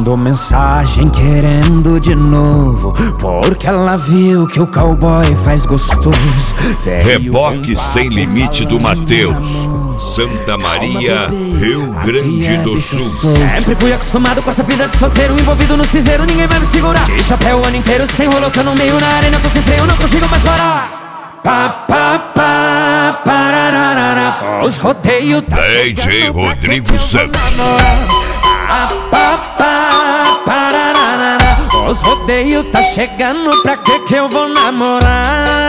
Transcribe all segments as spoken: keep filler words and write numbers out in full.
mandou mensagem querendo de novo, porque ela viu que o cowboy faz gostoso. Reboque Sem Limite do Matheus, Santa Maria, Rio Grande do Sul. Sempre fui acostumado com essa vida de solteiro, envolvido nos piseiros, ninguém vai me segurar. De chapéu o ano inteiro, se tem rolo, tô no meio na arena, tô sem freio, não consigo mais parar. Pá, pá, pá, parararara. Os rodeios tá D J Rodrigo Santos. Pá, pá, pá, parararara. Os rodeios tá chegando, pra que que eu vou namorar?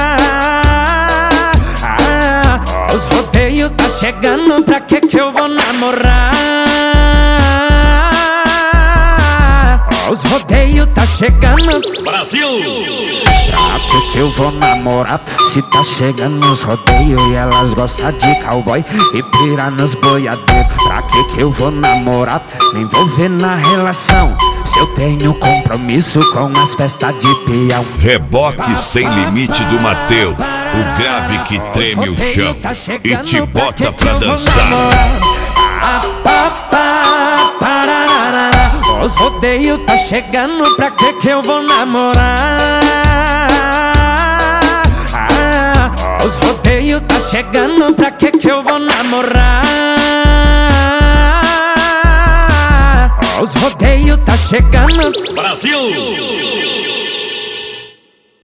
Ah, os rodeios tá chegando, pra que que eu vou namorar? Os rodeios tá chegando, Brasil! pra que que eu vou namorar? Se tá chegando os rodeios e elas gostam de cowboy e pira nos boiadeiros. Pra que que eu vou namorar? Me envolver na relação, se eu tenho compromisso com as festas de peão. Reboque Sem Limite do Matheus, o grave que treme o chão e te bota pra dançar. Os rodeios tá chegando, pra que que eu vou namorar? Ah, os rodeios tá chegando, pra que que eu vou namorar? Os rodeios tá chegando, Brasil!